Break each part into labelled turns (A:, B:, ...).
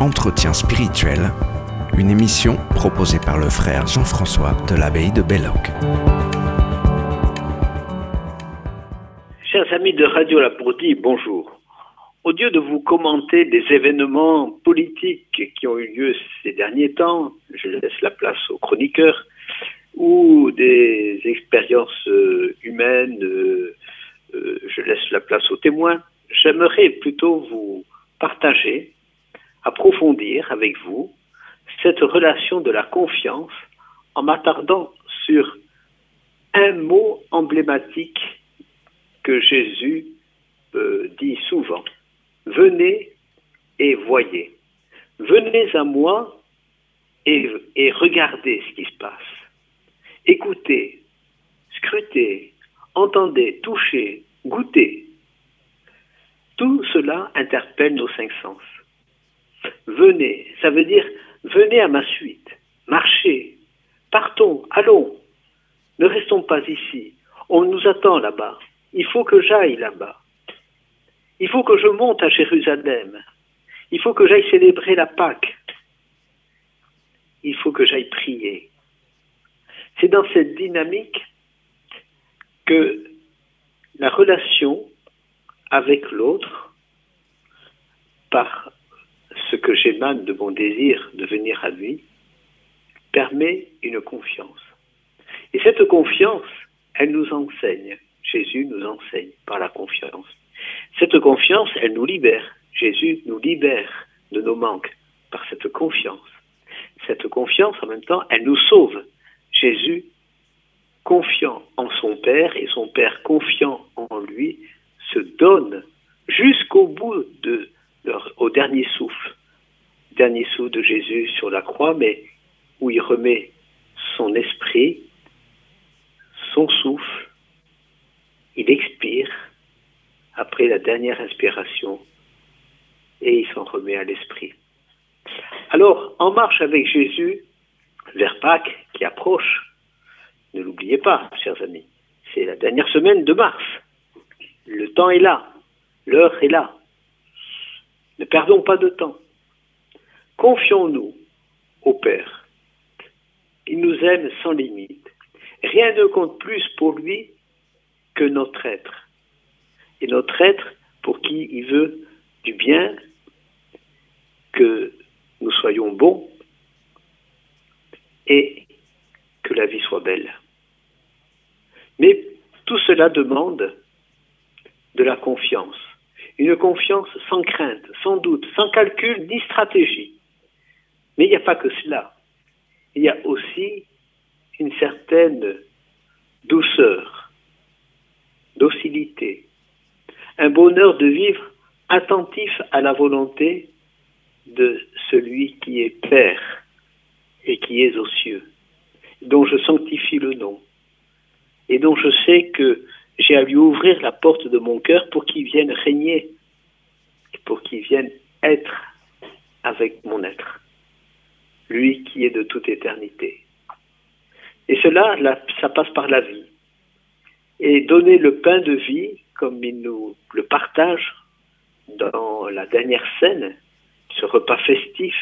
A: Entretien spirituel, une émission proposée par le frère Jean-François de l'abbaye de Belloc.
B: Chers amis de Radio Lapourdie, bonjour. Au lieu de vous commenter des événements politiques qui ont eu lieu ces derniers temps, je laisse la place aux chroniqueurs, ou des expériences humaines, je laisse la place aux témoins. J'aimerais plutôt vous partager, approfondir avec vous cette relation de la confiance en m'attardant sur un mot emblématique que Jésus dit souvent. Venez et voyez. Venez à moi et regardez ce qui se passe. Écoutez, scrutez, entendez, touchez, goûtez. Tout cela interpelle nos cinq sens. Venez, ça veut dire venez à ma suite, marchez, partons, allons, ne restons pas ici, on nous attend là-bas, il faut que j'aille là-bas, il faut que je monte à Jérusalem, il faut que j'aille célébrer la Pâque, il faut que j'aille prier. C'est dans cette dynamique que la relation avec l'autre, par ce que j'émane de mon désir de venir à lui, permet une confiance. Et cette confiance, elle nous enseigne. Jésus nous enseigne par la confiance. Cette confiance, elle nous libère. Jésus nous libère de nos manques par cette confiance. Cette confiance, en même temps, elle nous sauve. Jésus, confiant en son Père et son Père confiant en lui, se donne jusqu'au bout au dernier souffle de Jésus sur la croix, mais où il remet son esprit, son souffle, il expire après la dernière inspiration et il s'en remet à l'esprit. Alors, en marche avec Jésus vers Pâques qui approche, ne l'oubliez pas, chers amis, c'est la dernière semaine de mars. Le temps est là, l'heure est là. Ne perdons pas de temps. Confions-nous au Père. Il nous aime sans limite. Rien ne compte plus pour lui que notre être. Et notre être pour qui il veut du bien, que nous soyons bons et que la vie soit belle. Mais tout cela demande de la confiance. Une confiance sans crainte, sans doute, sans calcul ni stratégie. Mais il n'y a pas que cela. Il y a aussi une certaine douceur, docilité, un bonheur de vivre attentif à la volonté de celui qui est Père et qui est aux cieux, dont je sanctifie le nom et dont je sais que j'ai à lui ouvrir la porte de mon cœur pour qu'il vienne régner, pour qu'il vienne être avec mon être, lui qui est de toute éternité. Et cela, ça passe par la vie. Et donner le pain de vie, comme il nous le partage dans la dernière scène, ce repas festif,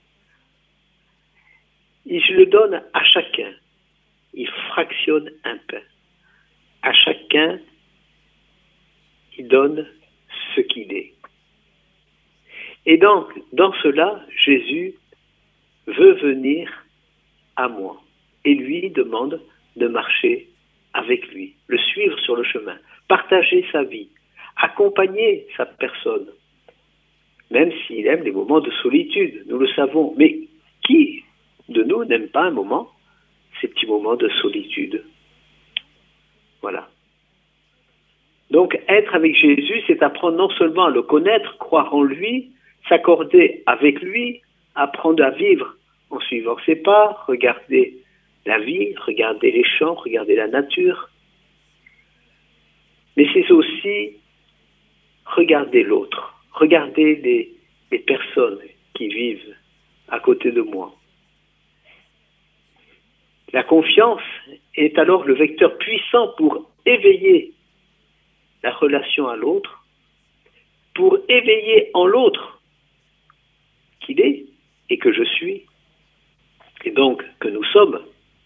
B: il le donne à chacun. Il fractionne un pain. À chacun, il donne ce qu'il est. Et donc, dans cela, Jésus veut venir à moi et lui demande de marcher avec lui, le suivre sur le chemin, partager sa vie, accompagner sa personne, même s'il aime les moments de solitude, nous le savons. Mais qui de nous n'aime pas un moment, ces petits moments de solitude? Voilà. Donc, être avec Jésus, c'est apprendre non seulement à le connaître, croire en lui, s'accorder avec lui, apprendre à vivre en suivant ses pas, regarder la vie, regarder les champs, regarder la nature. Mais c'est aussi regarder l'autre, regarder les personnes qui vivent à côté de moi. La confiance est alors le vecteur puissant pour éveiller la relation à l'autre, pour éveiller en l'autre qu'il est et que je suis, et donc que nous sommes,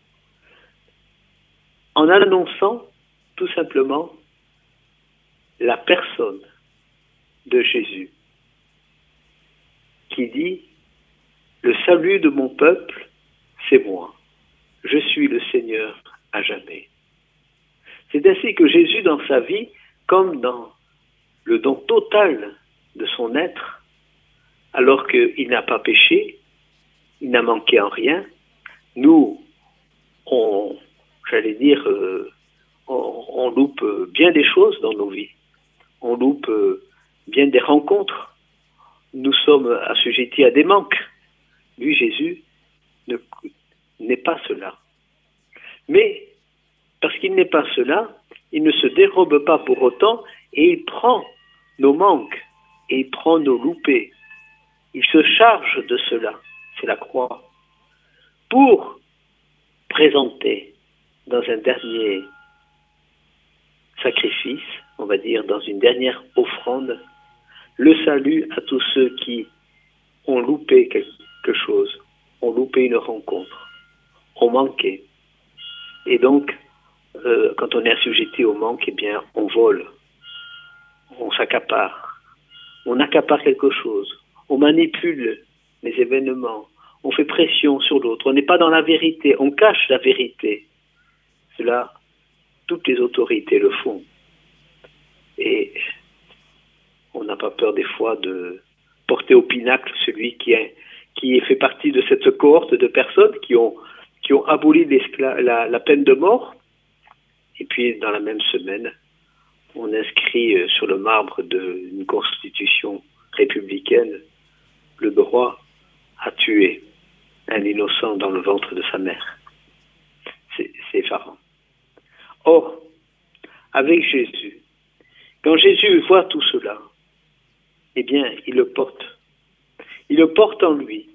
B: en annonçant tout simplement la personne de Jésus, qui dit « Le salut de mon peuple, c'est moi. Je suis le Seigneur à jamais. » C'est ainsi que Jésus, dans sa vie, comme dans le don total de son être, alors qu'il n'a pas péché, il n'a manqué en rien, nous, on loupe bien des choses dans nos vies. On loupe bien des rencontres. Nous sommes assujettis à des manques. Lui, Jésus, n'est pas cela. Mais, parce qu'il n'est pas cela, il ne se dérobe pas pour autant et il prend nos manques et il prend nos loupés. Il se charge de cela, c'est la croix, pour présenter dans un dernier sacrifice, on va dire, dans une dernière offrande, le salut à tous ceux qui ont loupé quelque chose, ont loupé une rencontre, ont manqué. Et donc, quand on est assujetti au manque, eh bien, on vole, on s'accapare, on accapare quelque chose, on manipule les événements, on fait pression sur l'autre, on n'est pas dans la vérité, on cache la vérité. Cela, toutes les autorités le font. Et on n'a pas peur des fois de porter au pinacle celui qui fait partie de cette cohorte de personnes qui ont aboli la peine de mort. Et puis, dans la même semaine, on inscrit sur le marbre d'une constitution républicaine le droit à tuer un innocent dans le ventre de sa mère. C'est effarant. Or, avec Jésus, quand Jésus voit tout cela, eh bien, il le porte. Il le porte en lui.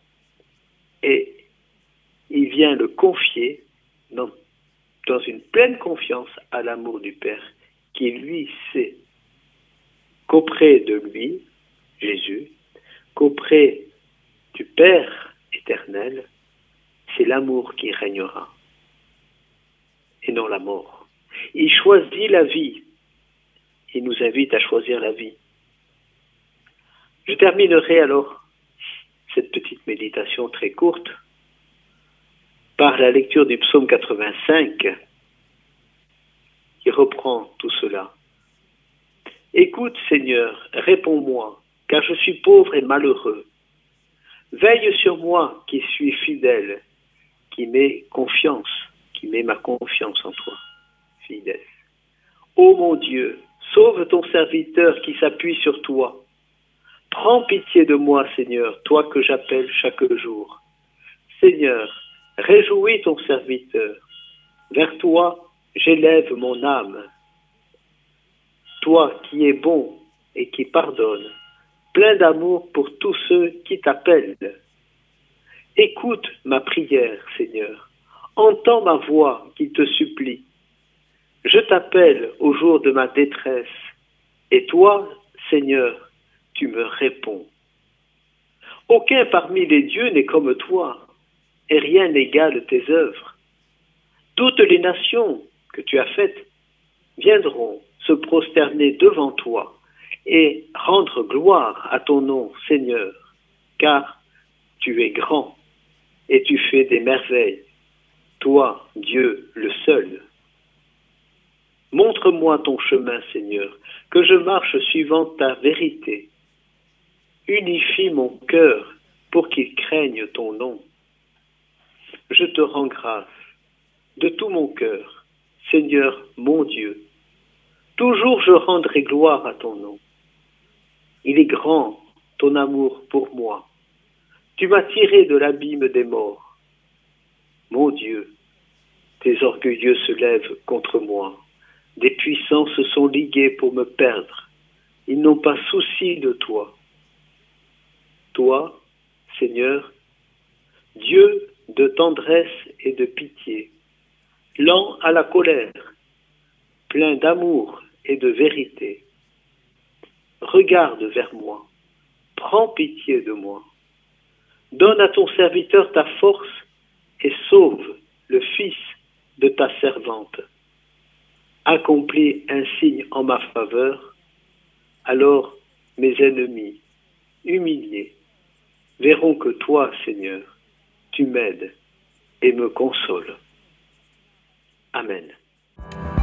B: Et il vient le confier dans une pleine confiance à l'amour du Père, qui lui sait qu'auprès de lui, Jésus, qu'auprès du Père éternel, c'est l'amour qui régnera et non la mort. Il choisit la vie. Il nous invite à choisir la vie. Je terminerai alors cette petite méditation très courte par la lecture du psaume 85 qui reprend tout cela. Écoute, Seigneur, réponds-moi, car je suis pauvre et malheureux. Veille sur moi qui suis fidèle, qui mets ma confiance en toi, fidèle. Ô mon Dieu, sauve ton serviteur qui s'appuie sur toi. Prends pitié de moi, Seigneur, toi que j'appelle chaque jour. Seigneur, réjouis ton serviteur. Vers toi, j'élève mon âme. Toi qui es bon et qui pardonne, plein d'amour pour tous ceux qui t'appellent. Écoute ma prière, Seigneur. Entends ma voix qui te supplie. Je t'appelle au jour de ma détresse, et toi, Seigneur, tu me réponds. Aucun parmi les dieux n'est comme toi, et rien n'égale tes œuvres. Toutes les nations que tu as faites viendront se prosterner devant toi et rendre gloire à ton nom, Seigneur, car tu es grand et tu fais des merveilles, toi, Dieu, le seul. Montre-moi ton chemin, Seigneur, que je marche suivant ta vérité. Unifie mon cœur pour qu'il craigne ton nom. Je te rends grâce de tout mon cœur, Seigneur mon Dieu. Toujours je rendrai gloire à ton nom. Il est grand ton amour pour moi. Tu m'as tiré de l'abîme des morts. Mon Dieu, tes orgueilleux se lèvent contre moi. Des puissants se sont ligués pour me perdre. Ils n'ont pas souci de toi. Toi, Seigneur, Dieu de tendresse et de pitié, lent à la colère, plein d'amour et de vérité. Regarde vers moi, prends pitié de moi. Donne à ton serviteur ta force et sauve le fils de ta servante. Accomplis un signe en ma faveur, alors mes ennemis, humiliés, verront que toi, Seigneur, tu m'aides et me consoles. Amen.